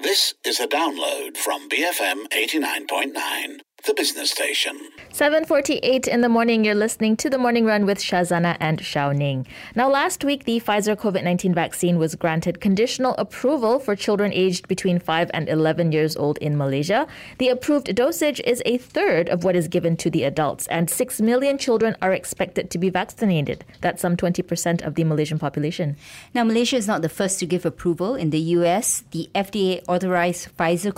This is a download from BFM 89.9, the business station. 7:48 in the morning, you're listening to The Morning Run with Shazana and Shao Ning. Now, last week, the Pfizer COVID-19 vaccine was granted conditional approval for children aged between 5 and 11 years old in Malaysia. The approved dosage is a third of what is given to the adults, and 6 million children are expected to be vaccinated. That's some 20% of the Malaysian population. Now, Malaysia is not the first to give approval. In the US, the FDA authorized Pfizer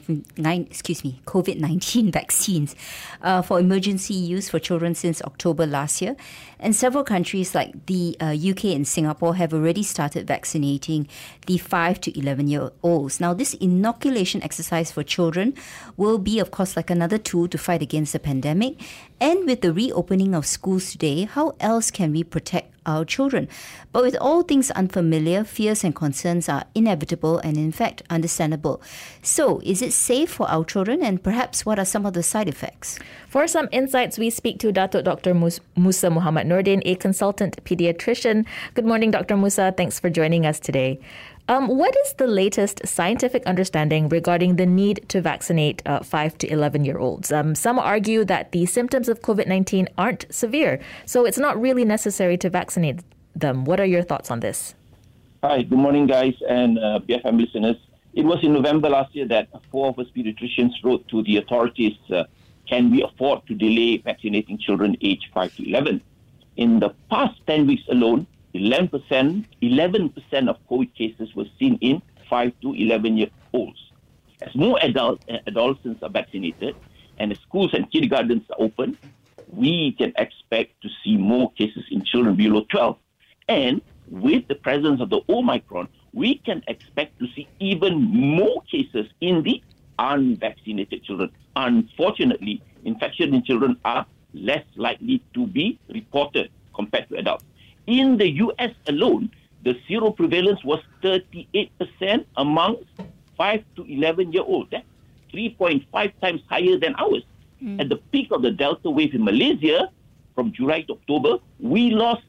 COVID-19 vaccines for emergency use for children since October last year. And several countries like the UK and Singapore have already started vaccinating the 5 to 11-year-olds. Now, this inoculation exercise for children will be, of course, like another tool to fight against the pandemic. And with the reopening of schools today, how else can we protect our children? But with all things unfamiliar, fears and concerns are inevitable and, in fact, understandable. So, is it safe for our children? And perhaps what are some of the side effects? For some insights, we speak to Dr. Musa Muhammad Nordin, a consultant pediatrician. Good morning, Dr. Musa. Thanks for joining us today. What is the latest scientific understanding regarding the need to vaccinate 5 to 11-year-olds? Some argue that the symptoms of COVID-19 aren't severe, so it's not really necessary to vaccinate them. What are your thoughts on this? Hi, good morning, guys, and BFM listeners. It was in November last year that 4 of us pediatricians wrote to the authorities, can we afford to delay vaccinating children aged 5 to 11? In the past 10 weeks alone, 11% of COVID cases were seen in 5 to 11-year-olds. As more adolescents are vaccinated and as schools and kindergartens are open, we can expect to see more cases in children below 12. And with the presence of the Omicron, we can expect to see even more cases in the unvaccinated children. Unfortunately, infection in children are less likely to be reported compared to adults. In the US alone, the seroprevalence was 38% amongst 5 to 11-year-olds. That's 3.5 times higher than ours. At the peak of the Delta wave in Malaysia, from July to October, we lost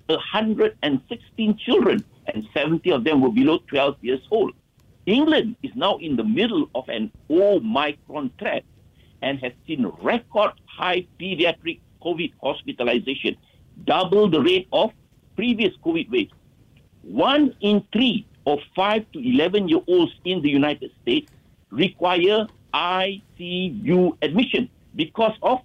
116 children, and 70 of them were below 12 years old. England is now in the middle of an Omicron threat and has seen record high pediatric COVID hospitalization, double the rate of previous COVID waves. 1 in 3 of 5 to 11-year-olds in the United States require ICU admission because of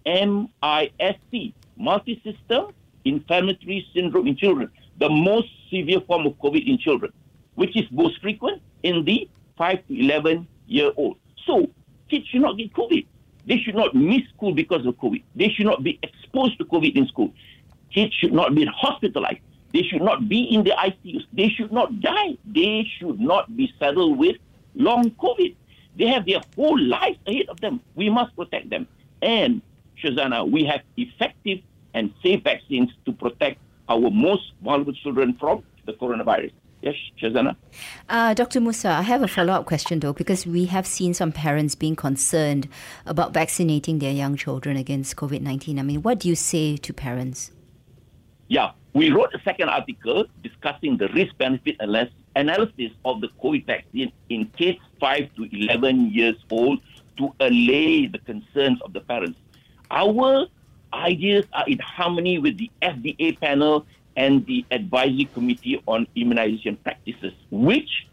MIS-C, multisystem inflammatory syndrome in children, the most severe form of COVID in children, which is most frequent in the 5 to 11-year-old. So, kids should not get COVID. They should not miss school because of COVID. They should not be exposed to COVID in school. Kids should not be hospitalized. They should not be in the ICUs. They should not die. They should not be saddled with long COVID. They have their whole lives ahead of them. We must protect them. And, Shazana, we have effective and safe vaccines to protect our most vulnerable children from the coronavirus. Yes, Shazana? Dr. Musa, I have a follow-up question though, because we have seen some parents being concerned about vaccinating their young children against COVID-19. I mean, what do you say to parents? Yeah, we wrote a second article discussing the risk-benefit analysis of the COVID vaccine in kids 5 to 11 years old to allay the concerns of the parents. Our ideas are in harmony with the FDA panel and the Advisory Committee on Immunization Practices, which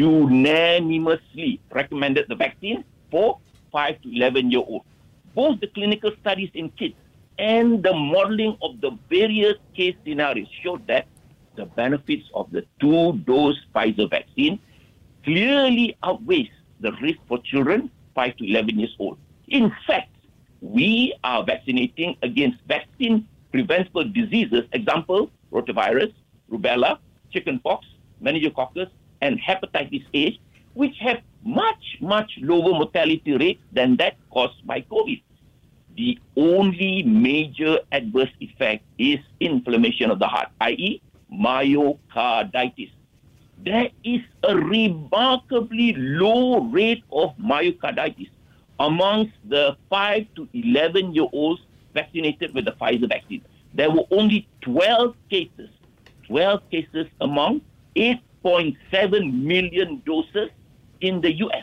unanimously recommended the vaccine for 5 to 11-year-olds. Both the clinical studies in kids and the modeling of the various case scenarios showed that the benefits of the 2-dose Pfizer vaccine clearly outweighs the risk for children 5 to 11 years old. In fact, we are vaccinating against vaccine-preventable diseases, example, rotavirus, rubella, chickenpox, meningococcus, and hepatitis A, which have much, much lower mortality rates than that caused by COVID. The only major adverse effect is inflammation of the heart, i.e. myocarditis. There is a remarkably low rate of myocarditis amongst the 5 to 11-year-olds vaccinated with the Pfizer vaccine. There were only 12 cases among 8.7 million doses in the US.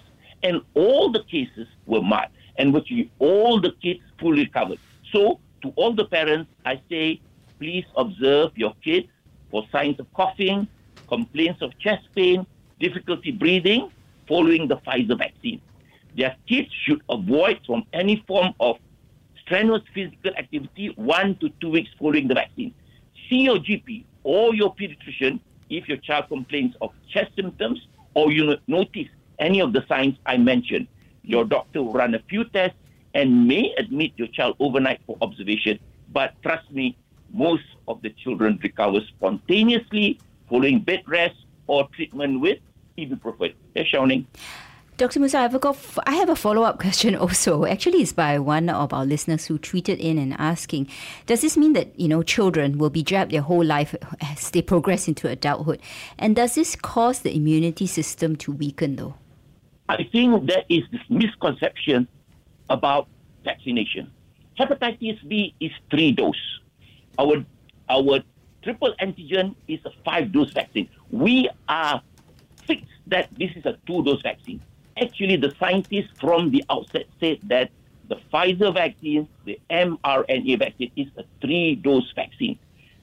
and all the cases were mild, and virtually all the kids fully recovered. So, to all the parents, I say, please observe your kids for signs of coughing, complaints of chest pain, difficulty breathing following the Pfizer vaccine. Their kids should avoid from any form of strenuous physical activity 1 to 2 weeks following the vaccine. See your GP or your pediatrician if your child complains of chest symptoms or you notice any of the signs I mentioned. Your doctor will run a few tests and may admit your child overnight for observation. But trust me, most of the children recover spontaneously following bed rest or treatment with ibuprofen. Yes, Xiaoning. Dr. Musa, I have a follow-up question also. Actually, it's by one of our listeners who tweeted in and asking, does this mean that, children will be jabbed their whole life as they progress into adulthood? And does this cause the immunity system to weaken, though? I think there is this misconception about vaccination. Hepatitis B is 3 dose. Our triple antigen is a 5-dose vaccine. We are fixed that this is a 2-dose vaccine. Actually, the scientists from the outset said that the Pfizer vaccine, the mRNA vaccine, is a 3-dose vaccine.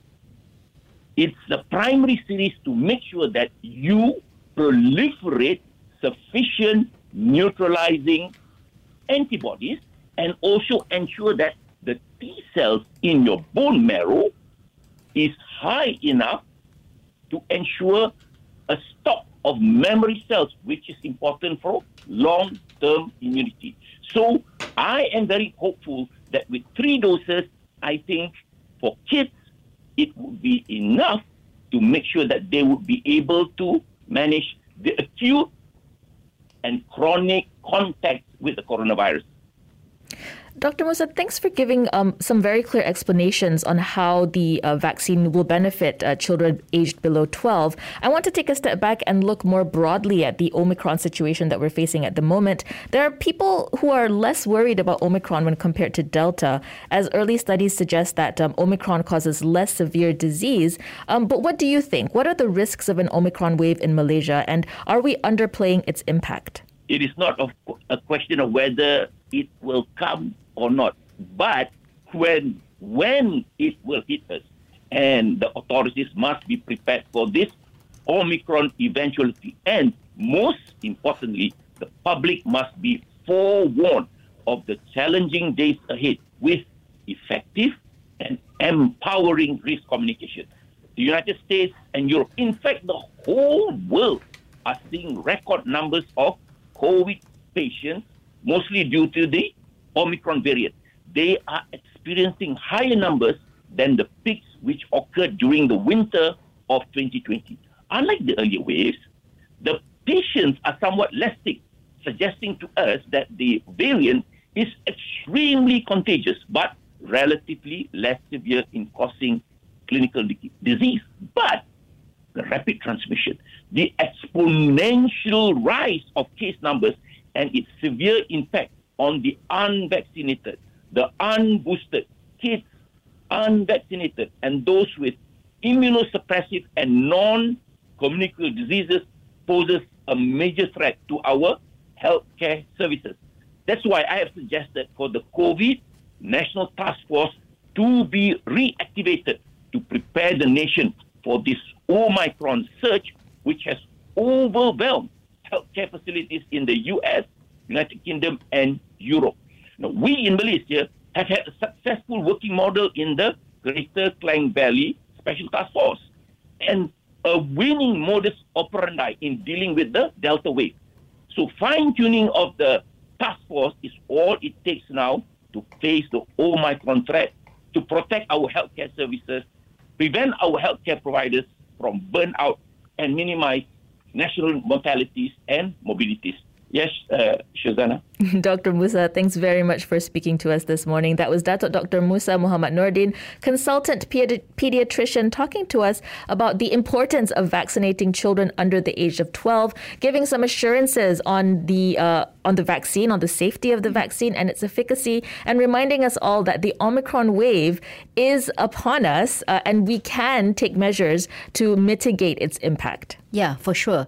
It's the primary series to make sure that you proliferate sufficient neutralizing antibodies and also ensure that the T cells in your bone marrow is high enough to ensure a stock of memory cells, which is important for long-term immunity. So I am very hopeful that with 3 doses, I think for kids, it would be enough to make sure that they would be able to manage the acute and chronic contact with the coronavirus. Dr. Musa, thanks for giving some very clear explanations on how the vaccine will benefit children aged below 12. I want to take a step back and look more broadly at the Omicron situation that we're facing at the moment. There are people who are less worried about Omicron when compared to Delta, as early studies suggest that Omicron causes less severe disease. But what do you think? What are the risks of an Omicron wave in Malaysia, and are we underplaying its impact? It is not a question of whether it will come or not, but when it will hit us. And the authorities must be prepared for this Omicron eventuality. And most importantly, the public must be forewarned of the challenging days ahead with effective and empowering risk communication. The United States and Europe, in fact, the whole world, are seeing record numbers of COVID patients, mostly due to the Omicron variant. They are experiencing higher numbers than the peaks which occurred during the winter of 2020. Unlike the earlier waves, the patients are somewhat less sick, suggesting to us that the variant is extremely contagious, but relatively less severe in causing clinical disease. But the rapid transmission, the exponential rise of case numbers, and its severe impact on the unvaccinated, the unboosted, kids, unvaccinated, and those with immunosuppressive and non-communicable diseases poses a major threat to our healthcare services. That's why I have suggested for the COVID National Task Force to be reactivated to prepare the nation for this Omicron surge, which has overwhelmed healthcare facilities in the US, United Kingdom, and Europe. Now, we in Malaysia have had a successful working model in the Greater Klang Valley Special Task Force and a winning modus operandi in dealing with the Delta wave. So fine-tuning of the task force is all it takes now to face the Omicron threat, to protect our healthcare services, prevent our healthcare providers from burnout, and minimize national mortalities and mobilities. Yes, Shazana. Dr. Musa, thanks very much for speaking to us this morning. That was Datuk Dr. Musa Muhammad Nordin, consultant pediatrician, talking to us about the importance of vaccinating children under the age of 12, giving some assurances on the vaccine, on the safety of the vaccine and its efficacy, and reminding us all that the Omicron wave is upon us and we can take measures to mitigate its impact. Yeah, for sure.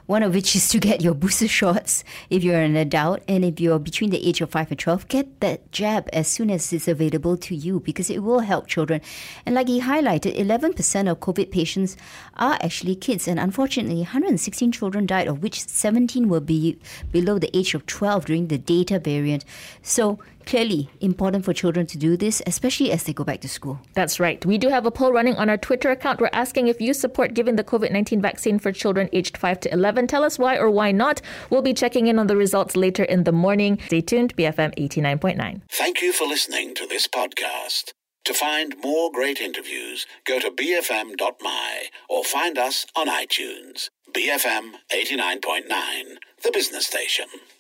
one of which is to get your booster shots if you're an adult, and if you're between the age of 5 and 12, get that jab as soon as it's available to you, because it will help children. And like he highlighted, 11% of COVID patients are actually kids, and unfortunately 116 children died, of which 17 were below the age of 12 during the Delta variant. So clearly important for children to do this, especially as they go back to school. That's right. We do have a poll running on our Twitter account. We're asking if you support giving the COVID-19 vaccine for children aged 5 to 11. Tell us why or why not. We'll be checking in on the results later in the morning. Stay tuned, BFM 89.9. Thank you for listening to this podcast. To find more great interviews, go to bfm.my or find us on iTunes. BFM 89.9, the business station.